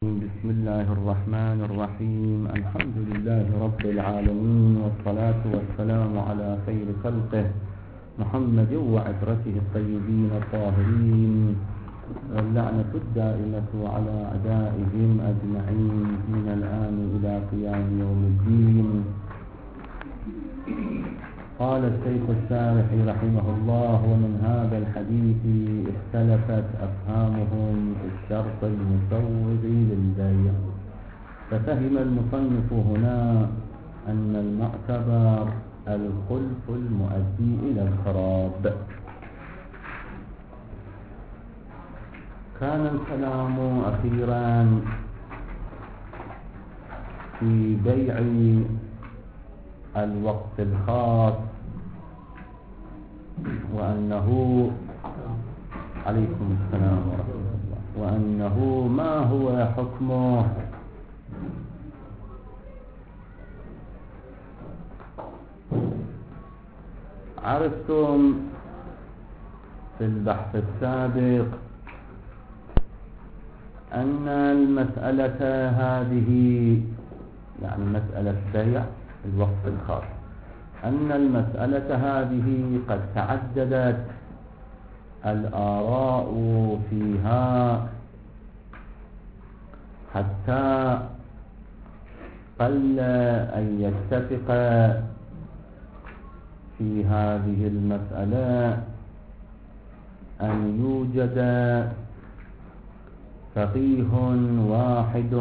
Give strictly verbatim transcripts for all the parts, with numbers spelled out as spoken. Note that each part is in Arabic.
بسم الله الرحمن الرحيم. الحمد لله رب العالمين، والصلاة والسلام على خير خلقه محمد وعترته الطيبين الطاهرين، واللعنة الدائمة على أعدائهم أجمعين من الآن إلى قيام يوم الدين. قال الشيخ السارحي رحمه الله: ومن هذا الحديث اختلفت أفهامهم في الشرط المسوغ للبيع، ففهم المصنف هنا أن المعتبر الخلف المؤدي إلى الخراب. كان الكلام أخيرا في بيع الوقت الخاص، وأنه عليكم السلام ورحمة الله، وأنه ما هو حكمه. عرفتم في البحث السابق أن المسألة هذه، يعني مسألة بيع الوقت الخاص، أن المسألة هذه قد تعددت الآراء فيها حتى قل أن يتفق في هذه المسألة أن يوجد فقيه واحد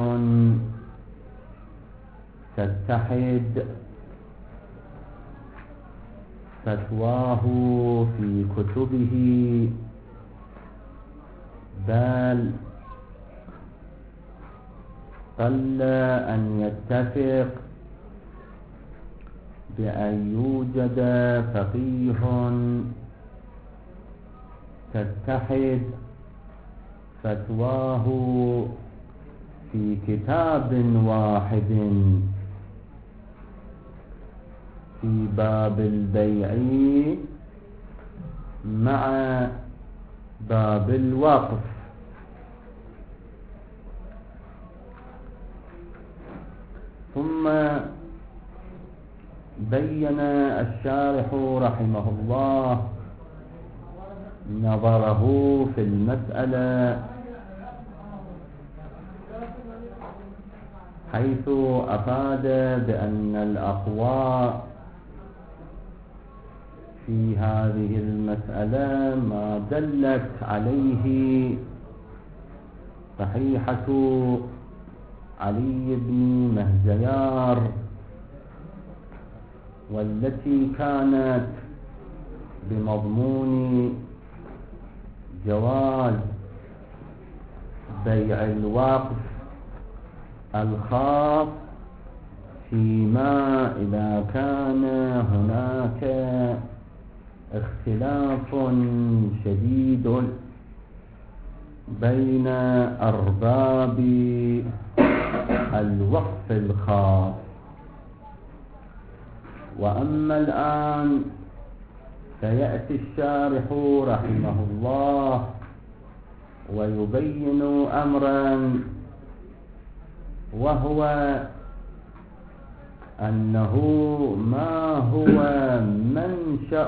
تتحد فتواه في كتبه، بل قل أن يتفق بأن يوجد فقيه تتحد فتواه في كتاب واحد في باب البيع مع باب الوقف. ثم بين الشارح رحمه الله نظره في المسألة، حيث أفاد بأن الأقوى في هذه المسألة ما دلت عليه صحيحة علي بن مهزيار، والتي كانت بمضمون جواز بيع الوقف الخاص فيما إذا كان هناك اختلاف شديد بين أرباب الوقف الخاص. وأما الآن فيأتي الشارح رحمه الله ويبين أمرا، وهو أنه ما هو منشأ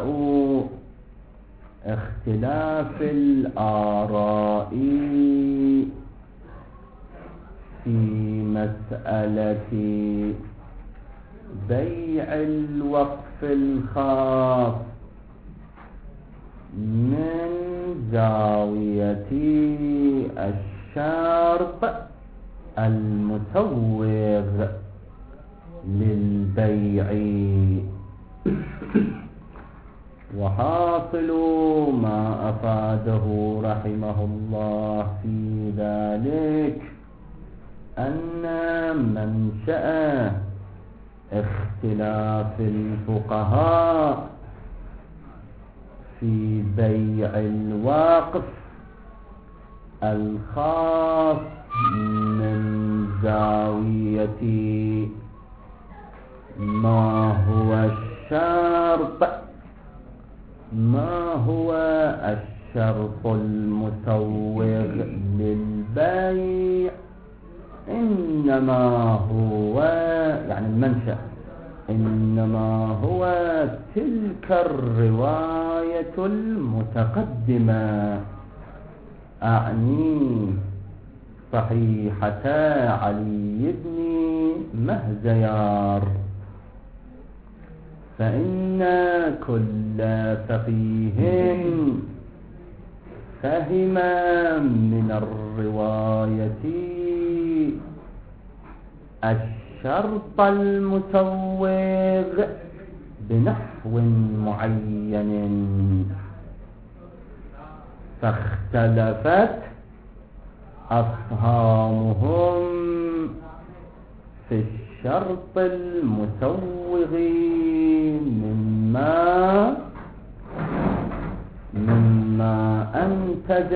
اختلاف الآراء في مسألة بيع الوقف الخاص من زاوية الشرط المسوغ للبيع. وحاصل ما أفاده رحمه الله في ذلك أن منشأ اختلاف الفقهاء في بيع الوقف الخاص من زاوية ما هو الشرط ما هو الشرط المسوغ للبيع إنما هو يعني المنشأ، إنما هو تلك الرواية المتقدمة، أعني صحيحة علي بن مهزيار. فإن كل فقيه فهم من الرواية الشرط المسوغ بنحو معين، فاختلفت أفهامهم في الشرط المسوغ مما مما أنتج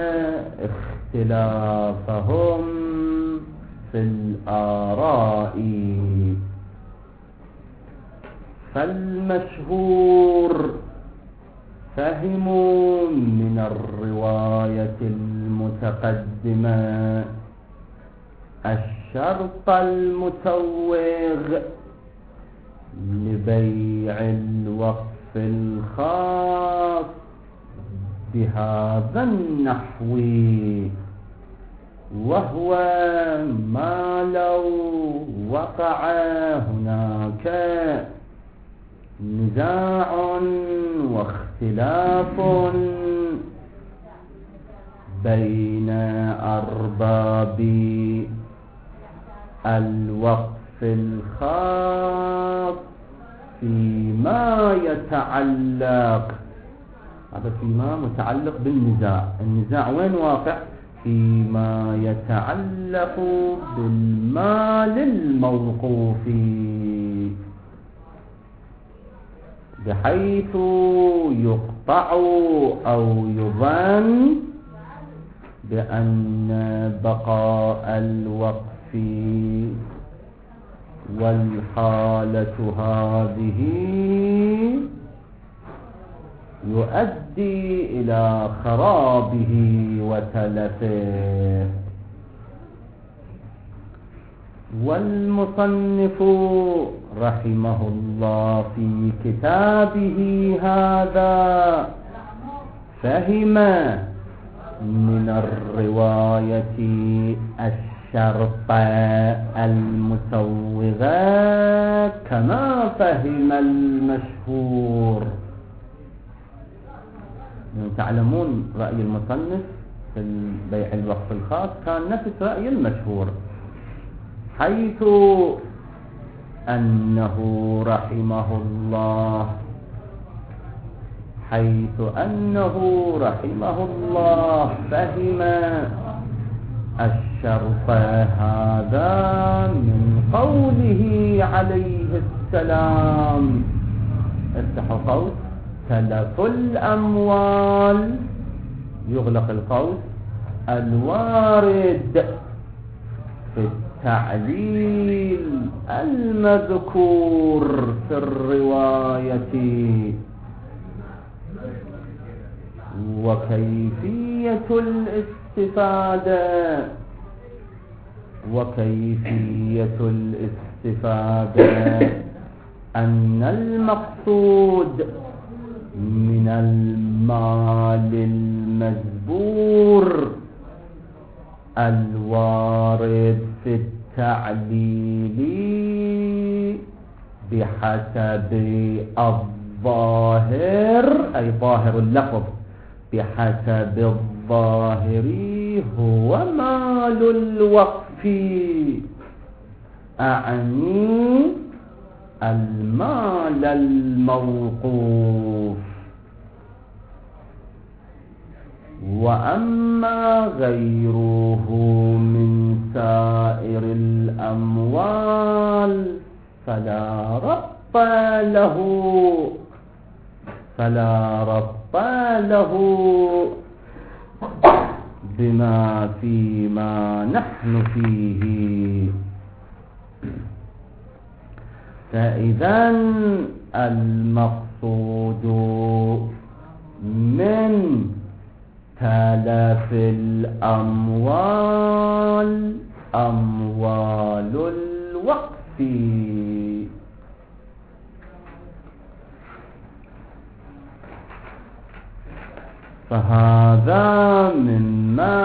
اختلافهم في الآراء. فالمشهور فهموا من الرواية المتقدمة الشرط المسوغ لبيع الوقف الخاص بهذا النحو، وهو ما لو وقع هناك نزاع واختلاف بين أرباب الوقف الخاص فيما يتعلق، هذا فيما متعلق بالنزاع، النزاع وين واقع؟ فيما يتعلق بالمال الموقوف، بحيث يقطع أو يظن بأن بقاء الوقف والحالة هذه يؤدي إلى خرابه وتلفه. والمصنف رحمه الله في كتابه هذا فهم من الرواية الشرط المسوغ كما فهم المشهور. تعلمون رأي المصنف في بيع الوقف الخاص كان نفس رأي المشهور، حيث أنه رحمه الله حيث أنه رحمه الله فهم الشرط هذا من قوله عليه السلام، افتحوا قوس، تلف الأموال يغلق القوس الوارد في التعليل المذكور في الرواية، وكيفية الاستفادة وكيفية الاستفادة أن المقصود من المال المزبور الوارد في التعليل بحسب الظاهر، أي ظاهر اللفظ، بحسب الظاهر هو مال الوقف، أعني المال الموقوف. وأما غيره من سائر الأموال فلا ربط له فلا ربط له بما فيما نحن فيه. فإذا المقصود من تلف الأموال أموال الوقف. فهذا مما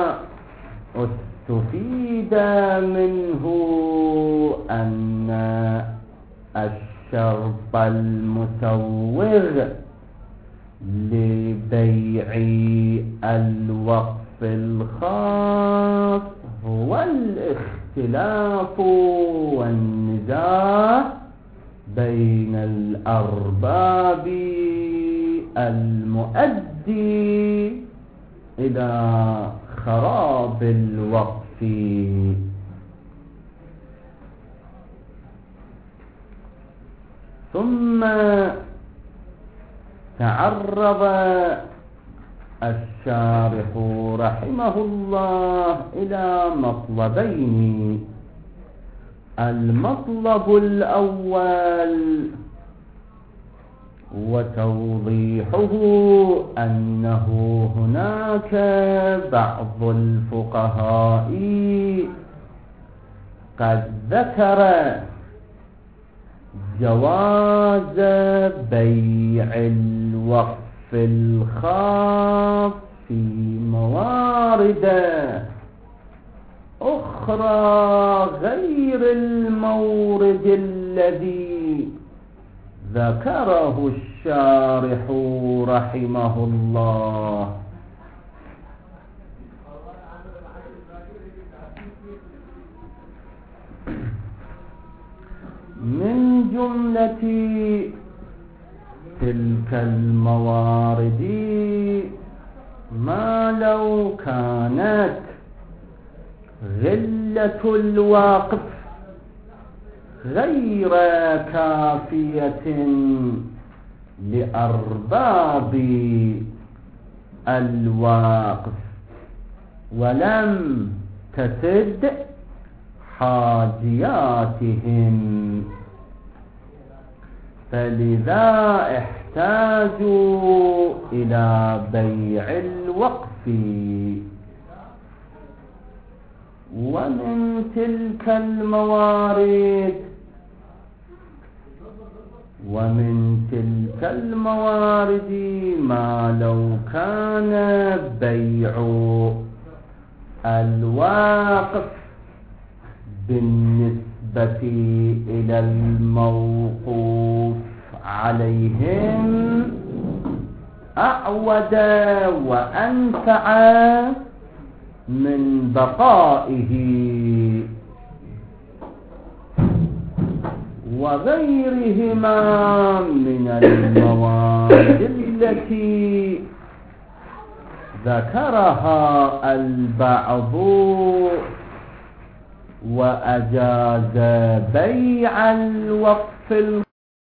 استفيد منه أن الشرط المسوغ لبيع الوقف الخاص هو الاختلاف والنزاع بين الأرباب المؤدي إلى خراب الوقف. ثم تعرض الشارح رحمه الله إلى مطلبين. المطلب الأول وتوضيحه أنه هناك بعض الفقهاء قد ذكر جواز بيع الوقف الخاص في موارد أخرى غير المورد الذي ذكره الشارح رحمه الله. من جملة تلك الموارد ما لو كانت غلة الوقف غير كافية لأرباب الوقف ولم تسد حاجياتهم، فلذا احتاجوا إلى بيع الوقف. ومن تلك الموارد ومن تلك الموارد ما لو كان بيع الوقف بالنسبة إلى الموقوف عليهم أعود وأنفع من بقائه، وغيرهما من الموارد التي ذكرها البعض وأجاز بيع الوقف